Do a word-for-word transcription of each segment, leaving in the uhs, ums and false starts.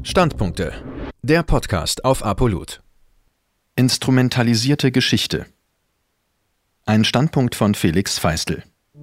Standpunkte. Der Podcast auf Apolut. Instrumentalisierte Geschichte. Ein Standpunkt von Felix Feistel.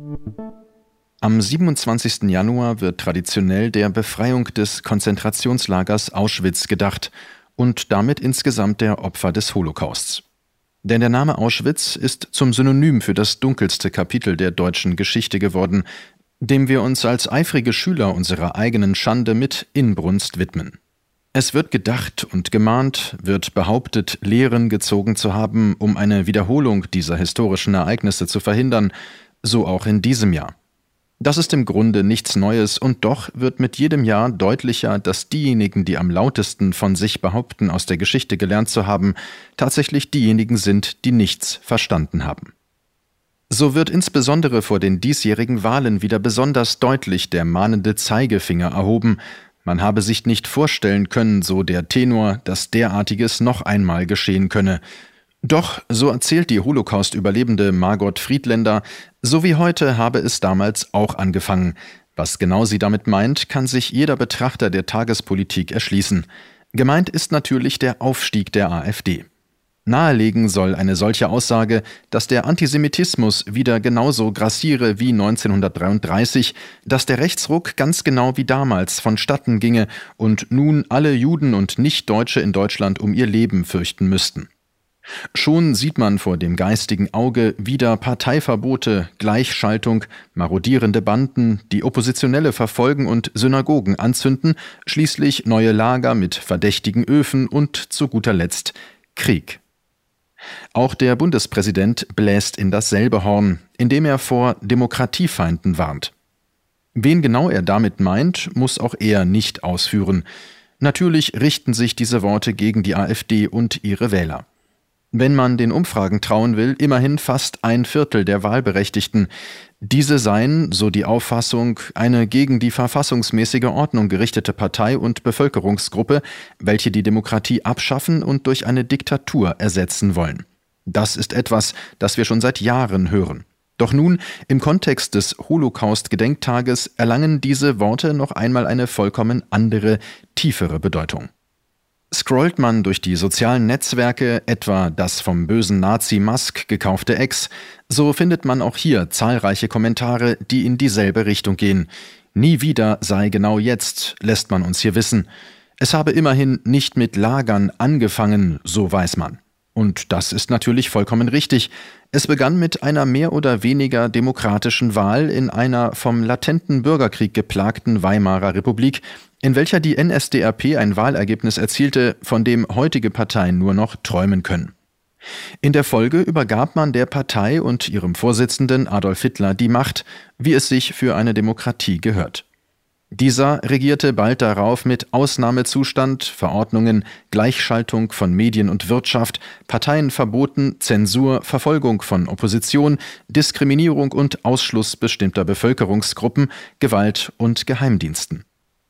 Am siebenundzwanzigsten Januar wird traditionell der Befreiung des Konzentrationslagers Auschwitz gedacht und damit insgesamt der Opfer des Holocausts. Denn der Name Auschwitz ist zum Synonym für das dunkelste Kapitel der deutschen Geschichte geworden, dem wir uns als eifrige Schüler unserer eigenen Schande mit Inbrunst widmen. Es wird gedacht und gemahnt, wird behauptet, Lehren gezogen zu haben, um eine Wiederholung dieser historischen Ereignisse zu verhindern, so auch in diesem Jahr. Das ist im Grunde nichts Neues, und doch wird mit jedem Jahr deutlicher, dass diejenigen, die am lautesten von sich behaupten, aus der Geschichte gelernt zu haben, tatsächlich diejenigen sind, die nichts verstanden haben. So wird insbesondere vor den diesjährigen Wahlen wieder besonders deutlich der mahnende Zeigefinger erhoben. Man habe sich nicht vorstellen können, so der Tenor, dass derartiges noch einmal geschehen könne. Doch, so erzählt die Holocaust-Überlebende Margot Friedländer, so wie heute habe es damals auch angefangen. Was genau sie damit meint, kann sich jeder Betrachter der Tagespolitik erschließen. Gemeint ist natürlich der Aufstieg der AfD. Nahelegen soll eine solche Aussage, dass der Antisemitismus wieder genauso grassiere wie neunzehnhundertdreiunddreißig, dass der Rechtsruck ganz genau wie damals vonstatten ginge und nun alle Juden und Nichtdeutsche in Deutschland um ihr Leben fürchten müssten. Schon sieht man vor dem geistigen Auge wieder Parteiverbote, Gleichschaltung, marodierende Banden, die Oppositionelle verfolgen und Synagogen anzünden, schließlich neue Lager mit verdächtigen Öfen und zu guter Letzt Krieg. Auch der Bundespräsident bläst in dasselbe Horn, indem er vor Demokratiefeinden warnt. Wen genau er damit meint, muss auch er nicht ausführen. Natürlich richten sich diese Worte gegen die AfD und ihre Wähler. Wenn man den Umfragen trauen will, immerhin fast ein Viertel der Wahlberechtigten. Diese seien, so die Auffassung, eine gegen die verfassungsmäßige Ordnung gerichtete Partei und Bevölkerungsgruppe, welche die Demokratie abschaffen und durch eine Diktatur ersetzen wollen. Das ist etwas, das wir schon seit Jahren hören. Doch nun, im Kontext des Holocaust-Gedenktages, erlangen diese Worte noch einmal eine vollkommen andere, tiefere Bedeutung. Scrollt man durch die sozialen Netzwerke, etwa das vom bösen Nazi Musk gekaufte X, so findet man auch hier zahlreiche Kommentare, die in dieselbe Richtung gehen. Nie wieder sei genau jetzt, lässt man uns hier wissen. Es habe immerhin nicht mit Lagern angefangen, so weiß man. Und das ist natürlich vollkommen richtig. Es begann mit einer mehr oder weniger demokratischen Wahl in einer vom latenten Bürgerkrieg geplagten Weimarer Republik, in welcher die N S D A P ein Wahlergebnis erzielte, von dem heutige Parteien nur noch träumen können. In der Folge übergab man der Partei und ihrem Vorsitzenden Adolf Hitler die Macht, wie es sich für eine Demokratie gehört. Dieser regierte bald darauf mit Ausnahmezustand, Verordnungen, Gleichschaltung von Medien und Wirtschaft, Parteienverboten, Zensur, Verfolgung von Opposition, Diskriminierung und Ausschluss bestimmter Bevölkerungsgruppen, Gewalt und Geheimdiensten.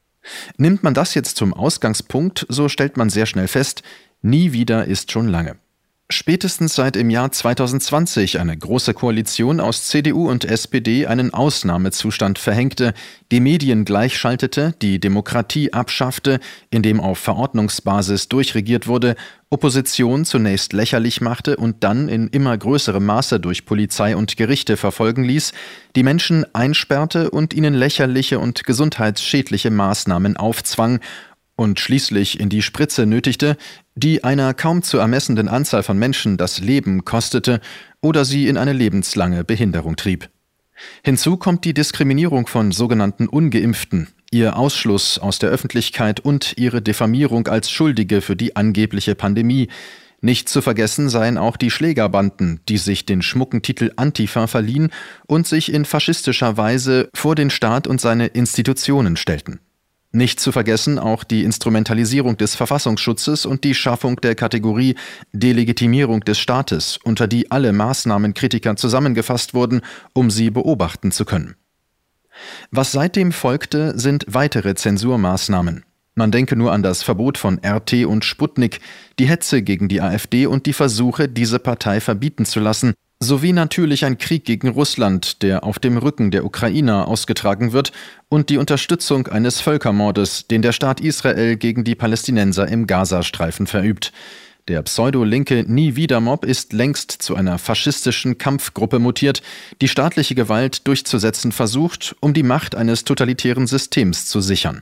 Nimmt man das jetzt zum Ausgangspunkt, so stellt man sehr schnell fest, nie wieder ist schon lange. Spätestens seit im Jahr zweitausendzwanzig eine große Koalition aus C D U und S P D einen Ausnahmezustand verhängte, die Medien gleichschaltete, die Demokratie abschaffte, indem auf Verordnungsbasis durchregiert wurde, Opposition zunächst lächerlich machte und dann in immer größerem Maße durch Polizei und Gerichte verfolgen ließ, die Menschen einsperrte und ihnen lächerliche und gesundheitsschädliche Maßnahmen aufzwang und schließlich in die Spritze nötigte, die einer kaum zu ermessenden Anzahl von Menschen das Leben kostete oder sie in eine lebenslange Behinderung trieb. Hinzu kommt die Diskriminierung von sogenannten Ungeimpften, ihr Ausschluss aus der Öffentlichkeit und ihre Diffamierung als Schuldige für die angebliche Pandemie. Nicht zu vergessen seien auch die Schlägerbanden, die sich den schmucken Titel Antifa verliehen und sich in faschistischer Weise vor den Staat und seine Institutionen stellten. Nicht zu vergessen auch die Instrumentalisierung des Verfassungsschutzes und die Schaffung der Kategorie Delegitimierung des Staates, unter die alle Maßnahmenkritiker zusammengefasst wurden, um sie beobachten zu können. Was seitdem folgte, sind weitere Zensurmaßnahmen. Man denke nur an das Verbot von R T und Sputnik, die Hetze gegen die AfD und die Versuche, diese Partei verbieten zu lassen, Sowie natürlich ein Krieg gegen Russland, der auf dem Rücken der Ukrainer ausgetragen wird, und die Unterstützung eines Völkermordes, den der Staat Israel gegen die Palästinenser im Gazastreifen verübt. Der pseudo-linke Nie-Wieder-Mob ist längst zu einer faschistischen Kampfgruppe mutiert, die staatliche Gewalt durchzusetzen versucht, um die Macht eines totalitären Systems zu sichern.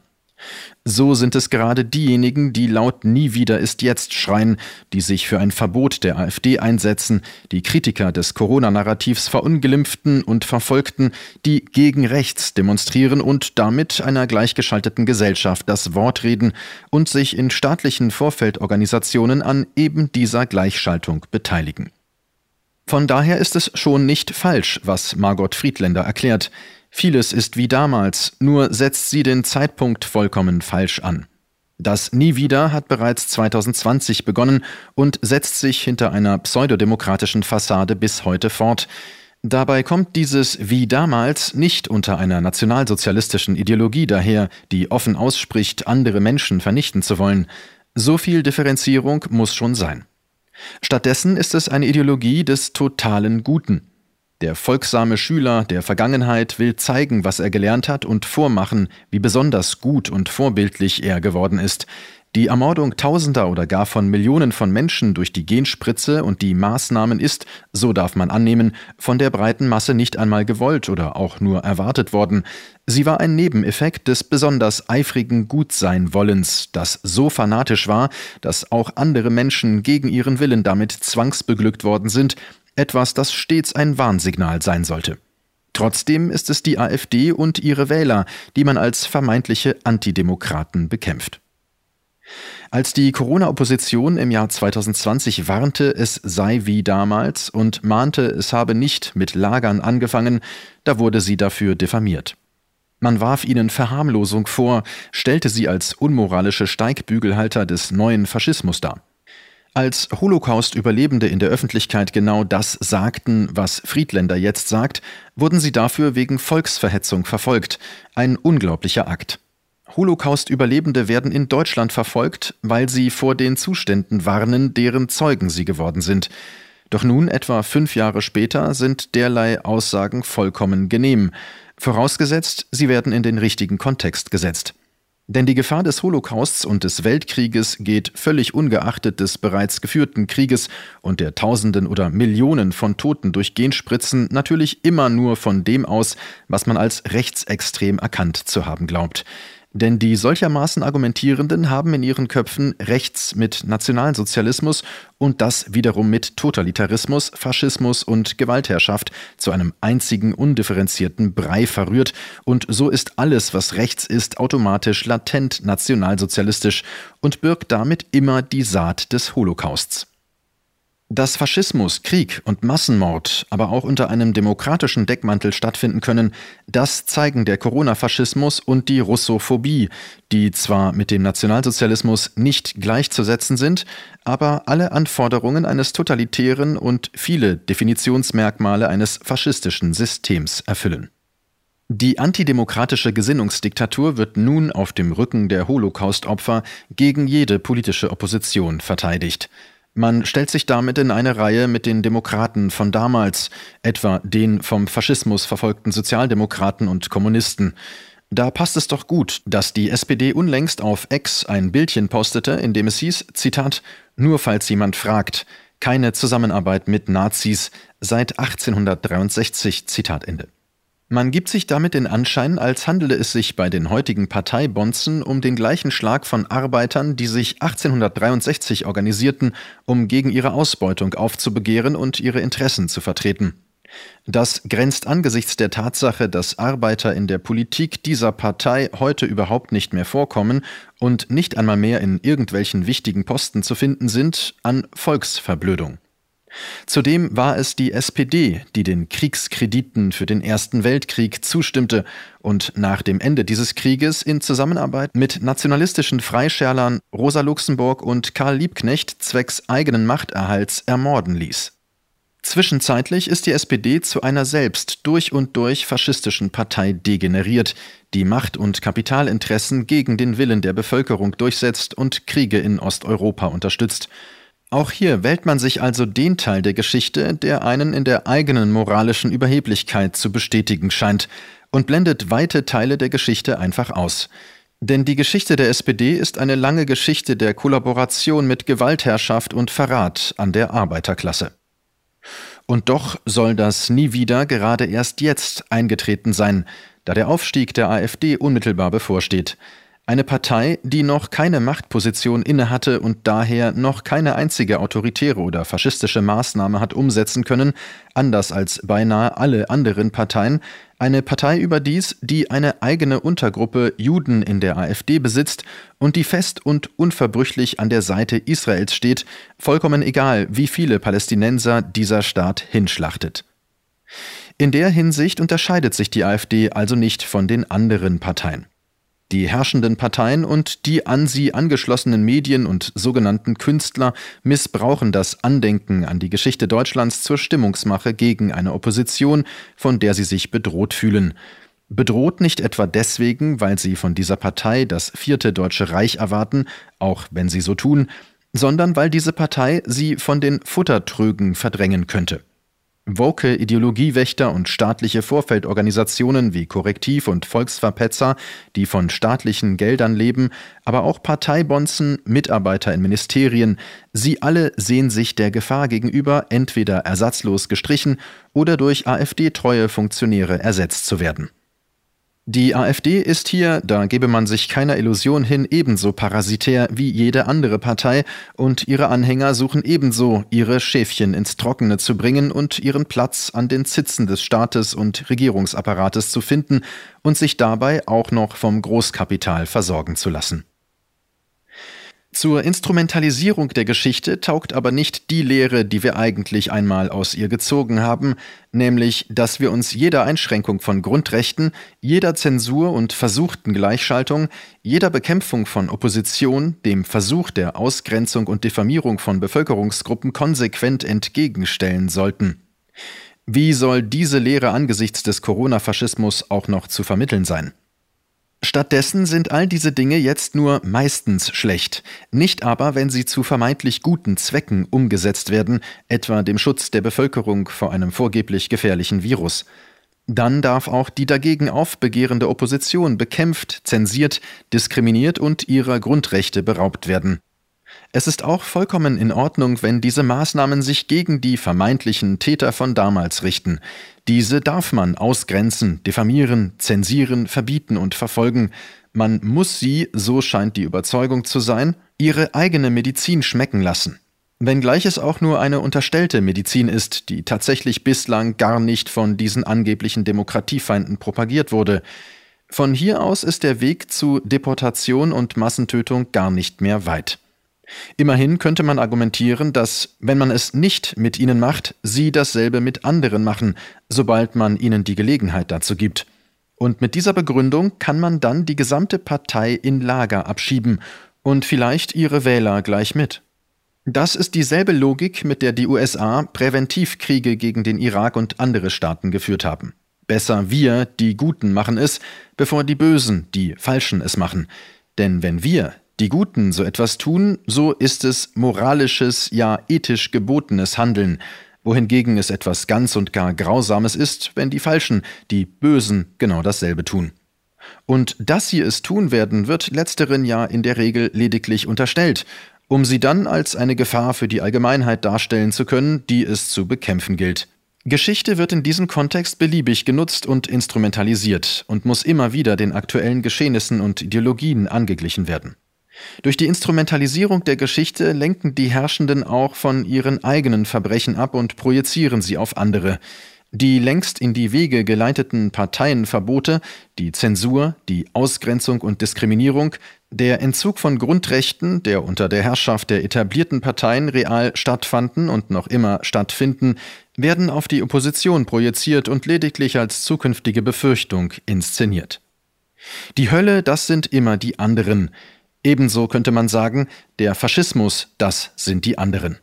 So sind es gerade diejenigen, die laut Nie wieder ist jetzt schreien, die sich für ein Verbot der AfD einsetzen, die Kritiker des Corona-Narrativs verunglimpften und Verfolgten, die gegen rechts demonstrieren und damit einer gleichgeschalteten Gesellschaft das Wort reden und sich in staatlichen Vorfeldorganisationen an eben dieser Gleichschaltung beteiligen. Von daher ist es schon nicht falsch, was Margot Friedländer erklärt. Vieles ist wie damals, nur setzt sie den Zeitpunkt vollkommen falsch an. Das Nie wieder hat bereits zwanzig zwanzig begonnen und setzt sich hinter einer pseudodemokratischen Fassade bis heute fort. Dabei kommt dieses wie damals nicht unter einer nationalsozialistischen Ideologie daher, die offen ausspricht, andere Menschen vernichten zu wollen. So viel Differenzierung muss schon sein. Stattdessen ist es eine Ideologie des totalen Guten. Der folgsame Schüler der Vergangenheit will zeigen, was er gelernt hat und vormachen, wie besonders gut und vorbildlich er geworden ist. Die Ermordung Tausender oder gar von Millionen von Menschen durch die Genspritze und die Maßnahmen ist, so darf man annehmen, von der breiten Masse nicht einmal gewollt oder auch nur erwartet worden. Sie war ein Nebeneffekt des besonders eifrigen Gutseinwollens, das so fanatisch war, dass auch andere Menschen gegen ihren Willen damit zwangsbeglückt worden sind, etwas, das stets ein Warnsignal sein sollte. Trotzdem ist es die AfD und ihre Wähler, die man als vermeintliche Antidemokraten bekämpft. Als die Corona-Opposition im Jahr zwanzig zwanzig warnte, es sei wie damals und mahnte, es habe nicht mit Lagern angefangen, da wurde sie dafür diffamiert. Man warf ihnen Verharmlosung vor, stellte sie als unmoralische Steigbügelhalter des neuen Faschismus dar. Als Holocaust-Überlebende in der Öffentlichkeit genau das sagten, was Friedländer jetzt sagt, wurden sie dafür wegen Volksverhetzung verfolgt. Ein unglaublicher Akt. Holocaust-Überlebende werden in Deutschland verfolgt, weil sie vor den Zuständen warnen, deren Zeugen sie geworden sind. Doch nun, etwa fünf Jahre später, sind derlei Aussagen vollkommen genehm. Vorausgesetzt, sie werden in den richtigen Kontext gesetzt. Denn die Gefahr des Holocausts und des Weltkrieges geht völlig ungeachtet des bereits geführten Krieges und der Tausenden oder Millionen von Toten durch Genspritzen natürlich immer nur von dem aus, was man als rechtsextrem erkannt zu haben glaubt. Denn die solchermaßen Argumentierenden haben in ihren Köpfen rechts mit Nationalsozialismus und das wiederum mit Totalitarismus, Faschismus und Gewaltherrschaft zu einem einzigen undifferenzierten Brei verrührt, und so ist alles, was rechts ist, automatisch latent nationalsozialistisch und birgt damit immer die Saat des Holocausts. Dass Faschismus, Krieg und Massenmord aber auch unter einem demokratischen Deckmantel stattfinden können, das zeigen der Corona-Faschismus und die Russophobie, die zwar mit dem Nationalsozialismus nicht gleichzusetzen sind, aber alle Anforderungen eines totalitären und viele Definitionsmerkmale eines faschistischen Systems erfüllen. Die antidemokratische Gesinnungsdiktatur wird nun auf dem Rücken der Holocaust-Opfer gegen jede politische Opposition verteidigt. Man stellt sich damit in eine Reihe mit den Demokraten von damals, etwa den vom Faschismus verfolgten Sozialdemokraten und Kommunisten. Da passt es doch gut, dass die S P D unlängst auf X ein Bildchen postete, in dem es hieß, Zitat, »Nur falls jemand fragt, keine Zusammenarbeit mit Nazis seit achtzehnhundertdreiundsechzig«, Zitat Ende. Man gibt sich damit den Anschein, als handele es sich bei den heutigen Parteibonzen um den gleichen Schlag von Arbeitern, die sich achtzehnhundertdreiundsechzig organisierten, um gegen ihre Ausbeutung aufzubegehren und ihre Interessen zu vertreten. Das grenzt angesichts der Tatsache, dass Arbeiter in der Politik dieser Partei heute überhaupt nicht mehr vorkommen und nicht einmal mehr in irgendwelchen wichtigen Posten zu finden sind, an Volksverblödung. Zudem war es die S P D, die den Kriegskrediten für den Ersten Weltkrieg zustimmte und nach dem Ende dieses Krieges in Zusammenarbeit mit nationalistischen Freischärlern Rosa Luxemburg und Karl Liebknecht zwecks eigenen Machterhalts ermorden ließ. Zwischenzeitlich ist die S P D zu einer selbst durch und durch faschistischen Partei degeneriert, die Macht- und Kapitalinteressen gegen den Willen der Bevölkerung durchsetzt und Kriege in Osteuropa unterstützt. Auch hier wählt man sich also den Teil der Geschichte, der einen in der eigenen moralischen Überheblichkeit zu bestätigen scheint, und blendet weite Teile der Geschichte einfach aus. Denn die Geschichte der S P D ist eine lange Geschichte der Kollaboration mit Gewaltherrschaft und Verrat an der Arbeiterklasse. Und doch soll das nie wieder gerade erst jetzt eingetreten sein, da der Aufstieg der AfD unmittelbar bevorsteht. Eine Partei, die noch keine Machtposition innehatte und daher noch keine einzige autoritäre oder faschistische Maßnahme hat umsetzen können, anders als beinahe alle anderen Parteien. Eine Partei überdies, die eine eigene Untergruppe Juden in der AfD besitzt und die fest und unverbrüchlich an der Seite Israels steht, vollkommen egal, wie viele Palästinenser dieser Staat hinschlachtet. In der Hinsicht unterscheidet sich die AfD also nicht von den anderen Parteien. Die herrschenden Parteien und die an sie angeschlossenen Medien und sogenannten Künstler missbrauchen das Andenken an die Geschichte Deutschlands zur Stimmungsmache gegen eine Opposition, von der sie sich bedroht fühlen. Bedroht nicht etwa deswegen, weil sie von dieser Partei das vierte Deutsche Reich erwarten, auch wenn sie so tun, sondern weil diese Partei sie von den Futtertrögen verdrängen könnte. Woke Ideologiewächter und staatliche Vorfeldorganisationen wie Korrektiv und Volksverpetzer, die von staatlichen Geldern leben, aber auch Parteibonzen, Mitarbeiter in Ministerien, sie alle sehen sich der Gefahr gegenüber, entweder ersatzlos gestrichen oder durch AfD-treue Funktionäre ersetzt zu werden. Die AfD ist hier, da gebe man sich keiner Illusion hin, ebenso parasitär wie jede andere Partei und ihre Anhänger suchen ebenso, ihre Schäfchen ins Trockene zu bringen und ihren Platz an den Zitzen des Staates und Regierungsapparates zu finden und sich dabei auch noch vom Großkapital versorgen zu lassen. Zur Instrumentalisierung der Geschichte taugt aber nicht die Lehre, die wir eigentlich einmal aus ihr gezogen haben, nämlich, dass wir uns jeder Einschränkung von Grundrechten, jeder Zensur und versuchten Gleichschaltung, jeder Bekämpfung von Opposition, dem Versuch der Ausgrenzung und Diffamierung von Bevölkerungsgruppen konsequent entgegenstellen sollten. Wie soll diese Lehre angesichts des Corona-Faschismus auch noch zu vermitteln sein? Stattdessen sind all diese Dinge jetzt nur meistens schlecht, nicht aber, wenn sie zu vermeintlich guten Zwecken umgesetzt werden, etwa dem Schutz der Bevölkerung vor einem vorgeblich gefährlichen Virus. Dann darf auch die dagegen aufbegehrende Opposition bekämpft, zensiert, diskriminiert und ihrer Grundrechte beraubt werden. Es ist auch vollkommen in Ordnung, wenn diese Maßnahmen sich gegen die vermeintlichen Täter von damals richten. Diese darf man ausgrenzen, diffamieren, zensieren, verbieten und verfolgen. Man muss sie, so scheint die Überzeugung zu sein, ihre eigene Medizin schmecken lassen. Wenngleich es auch nur eine unterstellte Medizin ist, die tatsächlich bislang gar nicht von diesen angeblichen Demokratiefeinden propagiert wurde. Von hier aus ist der Weg zu Deportation und Massentötung gar nicht mehr weit. Immerhin könnte man argumentieren, dass, wenn man es nicht mit ihnen macht, sie dasselbe mit anderen machen, sobald man ihnen die Gelegenheit dazu gibt. Und mit dieser Begründung kann man dann die gesamte Partei in Lager abschieben und vielleicht ihre Wähler gleich mit. Das ist dieselbe Logik, mit der die U S A Präventivkriege gegen den Irak und andere Staaten geführt haben. Besser wir, die Guten, machen es, bevor die Bösen, die Falschen, es machen. Denn wenn wir, die Guten, so etwas tun, so ist es moralisches, ja ethisch gebotenes Handeln, wohingegen es etwas ganz und gar Grausames ist, wenn die Falschen, die Bösen, genau dasselbe tun. Und dass sie es tun werden, wird letzteren ja in der Regel lediglich unterstellt, um sie dann als eine Gefahr für die Allgemeinheit darstellen zu können, die es zu bekämpfen gilt. Geschichte wird in diesem Kontext beliebig genutzt und instrumentalisiert und muss immer wieder den aktuellen Geschehnissen und Ideologien angeglichen werden. Durch die Instrumentalisierung der Geschichte lenken die Herrschenden auch von ihren eigenen Verbrechen ab und projizieren sie auf andere. Die längst in die Wege geleiteten Parteienverbote, die Zensur, die Ausgrenzung und Diskriminierung, der Entzug von Grundrechten, der unter der Herrschaft der etablierten Parteien real stattfanden und noch immer stattfinden, werden auf die Opposition projiziert und lediglich als zukünftige Befürchtung inszeniert. Die Hölle, das sind immer die anderen. Ebenso könnte man sagen, der Faschismus, das sind die anderen.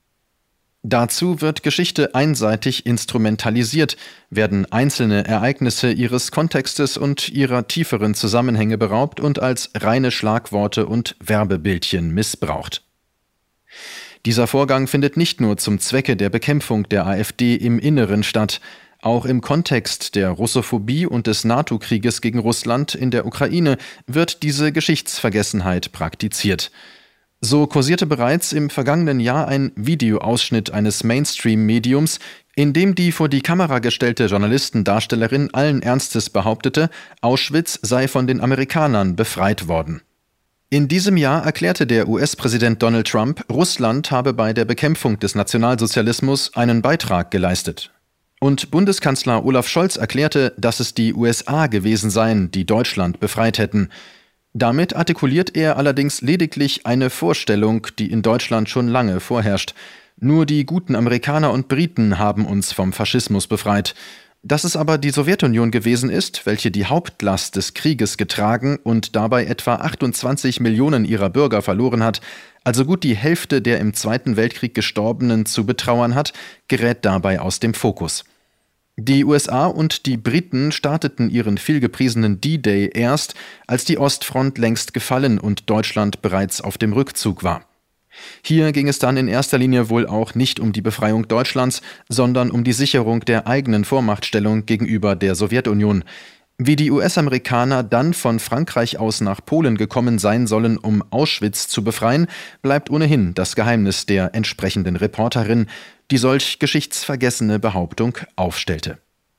Dazu wird Geschichte einseitig instrumentalisiert, werden einzelne Ereignisse ihres Kontextes und ihrer tieferen Zusammenhänge beraubt und als reine Schlagworte und Werbebildchen missbraucht. Dieser Vorgang findet nicht nur zum Zwecke der Bekämpfung der AfD im Inneren statt. Auch im Kontext der Russophobie und des NATO-Krieges gegen Russland in der Ukraine wird diese Geschichtsvergessenheit praktiziert. So kursierte bereits im vergangenen Jahr ein Videoausschnitt eines Mainstream-Mediums, in dem die vor die Kamera gestellte Journalistendarstellerin allen Ernstes behauptete, Auschwitz sei von den Amerikanern befreit worden. In diesem Jahr erklärte der U S-Präsident Donald Trump, Russland habe bei der Bekämpfung des Nationalsozialismus einen Beitrag geleistet. Und Bundeskanzler Olaf Scholz erklärte, dass es die U S A gewesen seien, die Deutschland befreit hätten. Damit artikuliert er allerdings lediglich eine Vorstellung, die in Deutschland schon lange vorherrscht. Nur die guten Amerikaner und Briten haben uns vom Faschismus befreit. Dass es aber die Sowjetunion gewesen ist, welche die Hauptlast des Krieges getragen und dabei etwa achtundzwanzig Millionen ihrer Bürger verloren hat, also gut die Hälfte der im Zweiten Weltkrieg Gestorbenen zu betrauern hat, gerät dabei aus dem Fokus. Die U S A und die Briten starteten ihren vielgepriesenen D-Day erst, als die Ostfront längst gefallen und Deutschland bereits auf dem Rückzug war. Hier ging es dann in erster Linie wohl auch nicht um die Befreiung Deutschlands, sondern um die Sicherung der eigenen Vormachtstellung gegenüber der Sowjetunion. Wie die U S-Amerikaner dann von Frankreich aus nach Polen gekommen sein sollen, um Auschwitz zu befreien, bleibt ohnehin das Geheimnis der entsprechenden Reporterin, die solch geschichtsvergessene Behauptung aufstellte.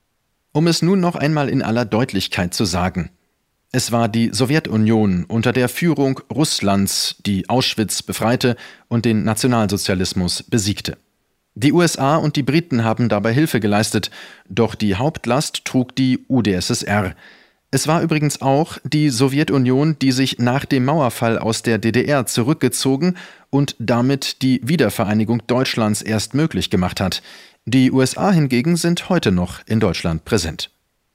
Um es nun noch einmal in aller Deutlichkeit zu sagen: Es war die Sowjetunion unter der Führung Russlands, die Auschwitz befreite und den Nationalsozialismus besiegte. Die U S A und die Briten haben dabei Hilfe geleistet, doch die Hauptlast trug die U d S S R. Es war übrigens auch die Sowjetunion, die sich nach dem Mauerfall aus der D D R zurückgezogen und damit die Wiedervereinigung Deutschlands erst möglich gemacht hat. Die U S A hingegen sind heute noch in Deutschland präsent.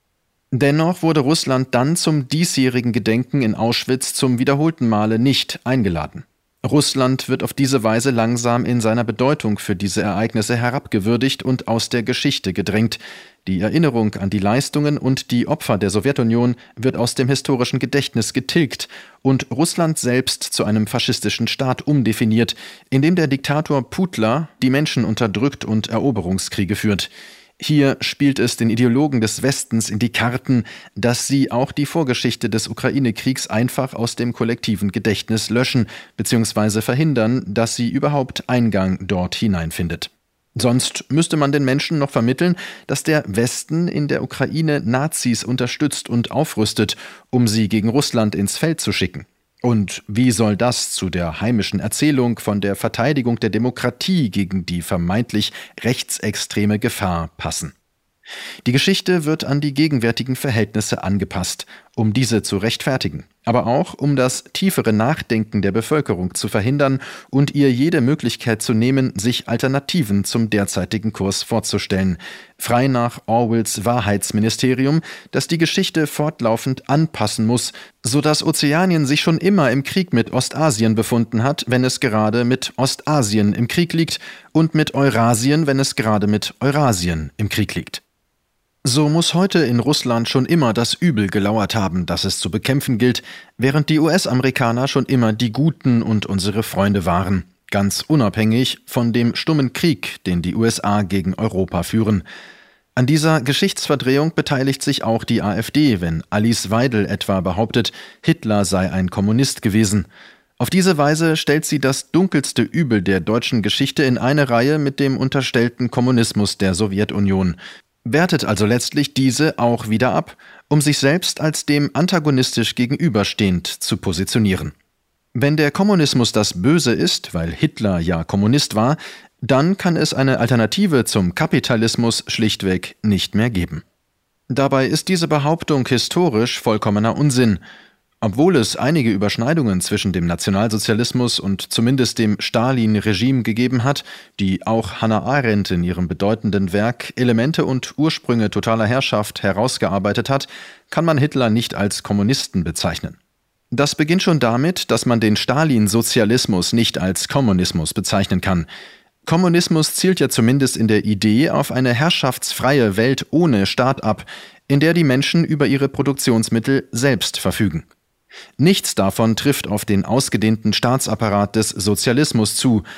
Dennoch wurde Russland dann zum diesjährigen Gedenken in Auschwitz zum wiederholten Male nicht eingeladen. Russland wird auf diese Weise langsam in seiner Bedeutung für diese Ereignisse herabgewürdigt und aus der Geschichte gedrängt. Die Erinnerung an die Leistungen und die Opfer der Sowjetunion wird aus dem historischen Gedächtnis getilgt und Russland selbst zu einem faschistischen Staat umdefiniert, in dem der Diktator Putler die Menschen unterdrückt und Eroberungskriege führt. Hier spielt es den Ideologen des Westens in die Karten, dass sie auch die Vorgeschichte des Ukraine-Kriegs einfach aus dem kollektiven Gedächtnis löschen bzw. verhindern, dass sie überhaupt Eingang dort hineinfindet. Sonst müsste man den Menschen noch vermitteln, dass der Westen in der Ukraine Nazis unterstützt und aufrüstet, um sie gegen Russland ins Feld zu schicken. Und wie soll das zu der heimischen Erzählung von der Verteidigung der Demokratie gegen die vermeintlich rechtsextreme Gefahr passen? Die Geschichte wird an die gegenwärtigen Verhältnisse angepasst, um diese zu rechtfertigen, aber auch um das tiefere Nachdenken der Bevölkerung zu verhindern und ihr jede Möglichkeit zu nehmen, sich Alternativen zum derzeitigen Kurs vorzustellen, frei nach Orwells Wahrheitsministerium, das die Geschichte fortlaufend anpassen muss, sodass Ozeanien sich schon immer im Krieg mit Ostasien befunden hat, wenn es gerade mit Ostasien im Krieg liegt, und mit Eurasien, wenn es gerade mit Eurasien im Krieg liegt. So muss heute in Russland schon immer das Übel gelauert haben, das es zu bekämpfen gilt, während die U S-Amerikaner schon immer die Guten und unsere Freunde waren, ganz unabhängig von dem stummen Krieg, den die U S A gegen Europa führen. An dieser Geschichtsverdrehung beteiligt sich auch die AfD, wenn Alice Weidel etwa behauptet, Hitler sei ein Kommunist gewesen. Auf diese Weise stellt sie das dunkelste Übel der deutschen Geschichte in eine Reihe mit dem unterstellten Kommunismus der Sowjetunion, wertet also letztlich diese auch wieder ab, um sich selbst als dem antagonistisch gegenüberstehend zu positionieren. Wenn der Kommunismus das Böse ist, weil Hitler ja Kommunist war, dann kann es eine Alternative zum Kapitalismus schlichtweg nicht mehr geben. Dabei ist diese Behauptung historisch vollkommener Unsinn. Obwohl es einige Überschneidungen zwischen dem Nationalsozialismus und zumindest dem Stalin-Regime gegeben hat, die auch Hannah Arendt in ihrem bedeutenden Werk Elemente und Ursprünge totaler Herrschaft herausgearbeitet hat, kann man Hitler nicht als Kommunisten bezeichnen. Das beginnt schon damit, dass man den Stalin-Sozialismus nicht als Kommunismus bezeichnen kann. Kommunismus zielt ja zumindest in der Idee auf eine herrschaftsfreie Welt ohne Staat ab, in der die Menschen über ihre Produktionsmittel selbst verfügen. Nichts davon trifft auf den ausgedehnten Staatsapparat des Sozialismus zu.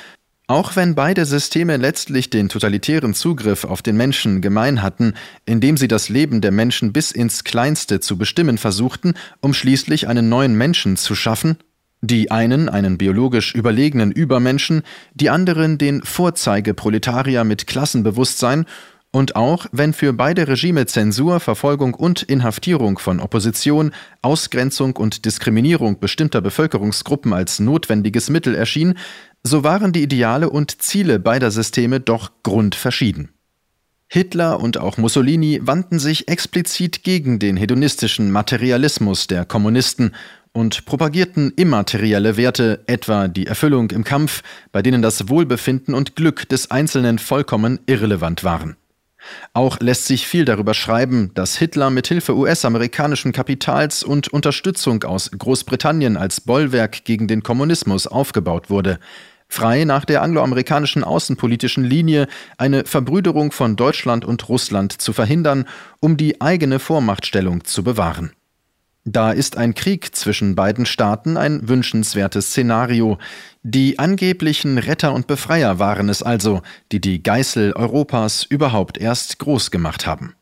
Auch wenn beide Systeme letztlich den totalitären Zugriff auf den Menschen gemein hatten, indem sie das Leben der Menschen bis ins Kleinste zu bestimmen versuchten, um schließlich einen neuen Menschen zu schaffen, die einen einen biologisch überlegenen Übermenschen, die anderen den Vorzeigeproletarier mit Klassenbewusstsein, und auch wenn für beide Regime Zensur, Verfolgung und Inhaftierung von Opposition, Ausgrenzung und Diskriminierung bestimmter Bevölkerungsgruppen als notwendiges Mittel erschien, so waren die Ideale und Ziele beider Systeme doch grundverschieden. Hitler und auch Mussolini wandten sich explizit gegen den hedonistischen Materialismus der Kommunisten und propagierten immaterielle Werte, etwa die Erfüllung im Kampf, bei denen das Wohlbefinden und Glück des Einzelnen vollkommen irrelevant waren. Auch lässt sich viel darüber schreiben, dass Hitler mit Hilfe U S-amerikanischen Kapitals und Unterstützung aus Großbritannien als Bollwerk gegen den Kommunismus aufgebaut wurde, frei nach der angloamerikanischen außenpolitischen Linie eine Verbrüderung von Deutschland und Russland zu verhindern, um die eigene Vormachtstellung zu bewahren. Da ist ein Krieg zwischen beiden Staaten ein wünschenswertes Szenario. Die angeblichen Retter und Befreier waren es also, die die Geißel Europas überhaupt erst groß gemacht haben.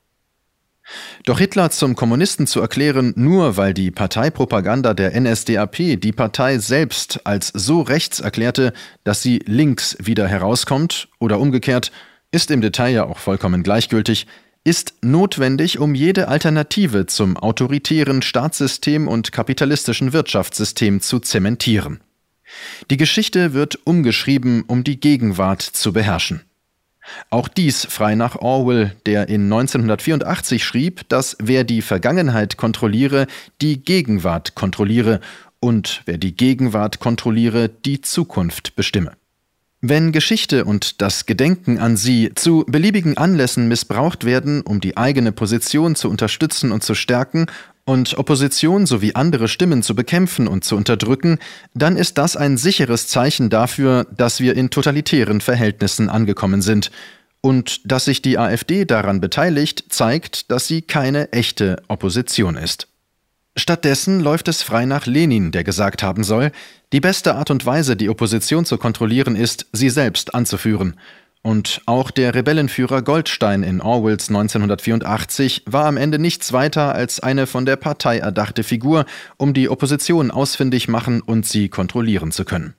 Doch Hitler zum Kommunisten zu erklären, nur weil die Parteipropaganda der N S D A P die Partei selbst als so rechts erklärte, dass sie links wieder herauskommt, oder umgekehrt, ist im Detail ja auch vollkommen gleichgültig, ist notwendig, um jede Alternative zum autoritären Staatssystem und kapitalistischen Wirtschaftssystem zu zementieren. Die Geschichte wird umgeschrieben, um die Gegenwart zu beherrschen. Auch dies frei nach Orwell, der in neunzehnhundertvierundachtzig schrieb, dass wer die Vergangenheit kontrolliere, die Gegenwart kontrolliere und wer die Gegenwart kontrolliere, die Zukunft bestimme. Wenn Geschichte und das Gedenken an sie zu beliebigen Anlässen missbraucht werden, um die eigene Position zu unterstützen und zu stärken und Opposition sowie andere Stimmen zu bekämpfen und zu unterdrücken, dann ist das ein sicheres Zeichen dafür, dass wir in totalitären Verhältnissen angekommen sind. Und dass sich die AfD daran beteiligt, zeigt, dass sie keine echte Opposition ist. Stattdessen läuft es frei nach Lenin, der gesagt haben soll, die beste Art und Weise, die Opposition zu kontrollieren, ist, sie selbst anzuführen. Und auch der Rebellenführer Goldstein in Orwells neunzehnhundertvierundachtzig war am Ende nichts weiter als eine von der Partei erdachte Figur, um die Opposition ausfindig machen und sie kontrollieren zu können.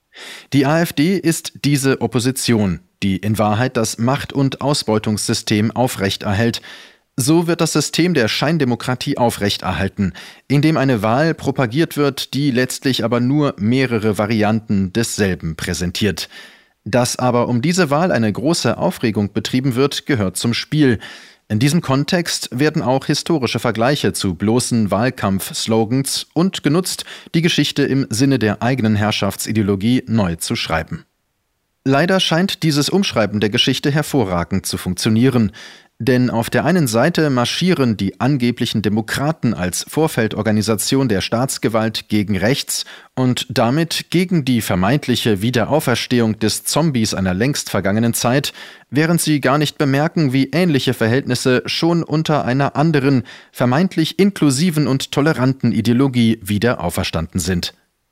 Die AfD ist diese Opposition, die in Wahrheit das Macht- und Ausbeutungssystem aufrechterhält. So wird das System der Scheindemokratie aufrechterhalten, indem eine Wahl propagiert wird, die letztlich aber nur mehrere Varianten desselben präsentiert. Dass aber um diese Wahl eine große Aufregung betrieben wird, gehört zum Spiel. In diesem Kontext werden auch historische Vergleiche zu bloßen Wahlkampfslogans und genutzt, die Geschichte im Sinne der eigenen Herrschaftsideologie neu zu schreiben. Leider scheint dieses Umschreiben der Geschichte hervorragend zu funktionieren. Denn auf der einen Seite marschieren die angeblichen Demokraten als Vorfeldorganisation der Staatsgewalt gegen rechts und damit gegen die vermeintliche Wiederauferstehung des Zombies einer längst vergangenen Zeit, während sie gar nicht bemerken, wie ähnliche Verhältnisse schon unter einer anderen, vermeintlich inklusiven und toleranten Ideologie wieder auferstanden sind.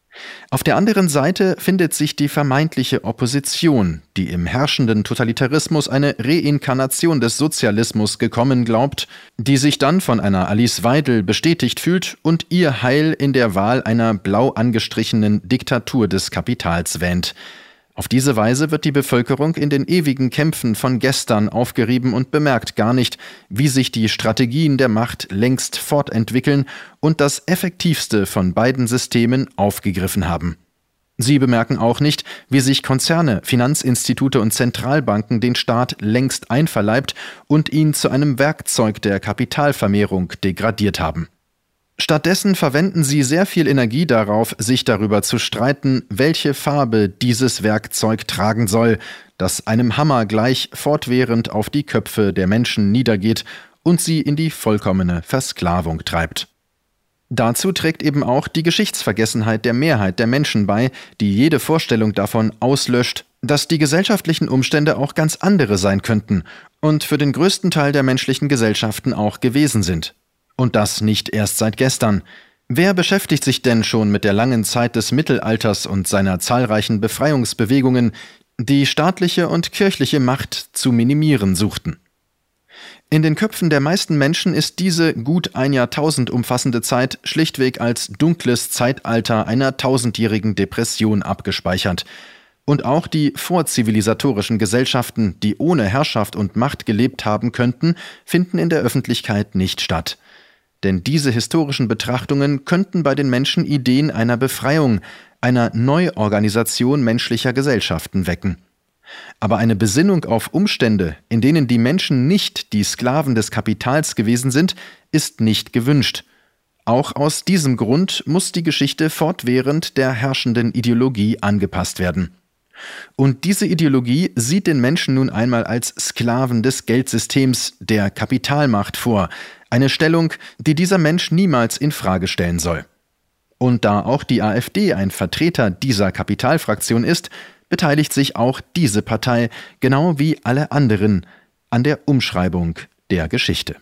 Auf der anderen Seite findet sich die vermeintliche Opposition, die im herrschenden Totalitarismus eine Reinkarnation des Sozialismus gekommen glaubt, die sich dann von einer Alice Weidel bestätigt fühlt und ihr Heil in der Wahl einer blau angestrichenen Diktatur des Kapitals wähnt. Auf diese Weise wird die Bevölkerung in den ewigen Kämpfen von gestern aufgerieben und bemerkt gar nicht, wie sich die Strategien der Macht längst fortentwickeln und das Effektivste von beiden Systemen aufgegriffen haben. Sie bemerken auch nicht, wie sich Konzerne, Finanzinstitute und Zentralbanken den Staat längst einverleibt und ihn zu einem Werkzeug der Kapitalvermehrung degradiert haben. Stattdessen verwenden sie sehr viel Energie darauf, sich darüber zu streiten, welche Farbe dieses Werkzeug tragen soll, das einem Hammer gleich fortwährend auf die Köpfe der Menschen niedergeht und sie in die vollkommene Versklavung treibt. Dazu trägt eben auch die Geschichtsvergessenheit der Mehrheit der Menschen bei, die jede Vorstellung davon auslöscht, dass die gesellschaftlichen Umstände auch ganz andere sein könnten und für den größten Teil der menschlichen Gesellschaften auch gewesen sind. Und das nicht erst seit gestern. Wer beschäftigt sich denn schon mit der langen Zeit des Mittelalters und seiner zahlreichen Befreiungsbewegungen, die staatliche und kirchliche Macht zu minimieren suchten. In den Köpfen der meisten Menschen ist diese gut ein Jahrtausend umfassende Zeit schlichtweg als dunkles Zeitalter einer tausendjährigen Depression abgespeichert. Und auch die vorzivilisatorischen Gesellschaften, die ohne Herrschaft und Macht gelebt haben könnten, finden in der Öffentlichkeit nicht statt. Denn diese historischen Betrachtungen könnten bei den Menschen Ideen einer Befreiung, einer Neuorganisation menschlicher Gesellschaften wecken. Aber eine Besinnung auf Umstände, in denen die Menschen nicht die Sklaven des Kapitals gewesen sind, ist nicht gewünscht. Auch aus diesem Grund muss die Geschichte fortwährend der herrschenden Ideologie angepasst werden. Und diese Ideologie sieht den Menschen nun einmal als Sklaven des Geldsystems, der Kapitalmacht vor, eine Stellung, die dieser Mensch niemals in Frage stellen soll. Und da auch die AfD ein Vertreter dieser Kapitalfraktion ist, beteiligt sich auch diese Partei, genau wie alle anderen, an der Umschreibung der Geschichte.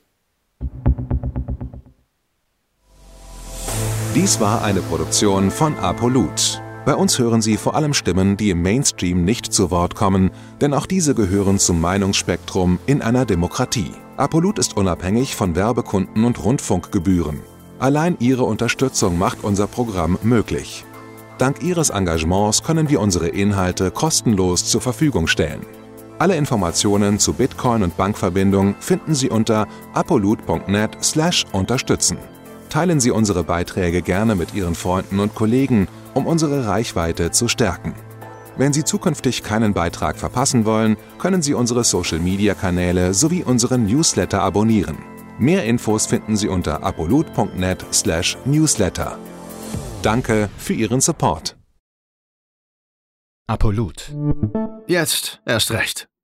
Dies war eine Produktion von Apolut. Bei uns hören Sie vor allem Stimmen, die im Mainstream nicht zu Wort kommen, denn auch diese gehören zum Meinungsspektrum in einer Demokratie. Apolut ist unabhängig von Werbekunden und Rundfunkgebühren. Allein Ihre Unterstützung macht unser Programm möglich. Dank Ihres Engagements können wir unsere Inhalte kostenlos zur Verfügung stellen. Alle Informationen zu Bitcoin und Bankverbindung finden Sie unter apolut punkt net slash unterstützen. Teilen Sie unsere Beiträge gerne mit Ihren Freunden und Kollegen, um unsere Reichweite zu stärken. Wenn Sie zukünftig keinen Beitrag verpassen wollen, können Sie unsere Social-Media-Kanäle sowie unseren Newsletter abonnieren. Mehr Infos finden Sie unter apolut punkt net slash newsletter. Danke für Ihren Support. Apolut. Jetzt erst recht.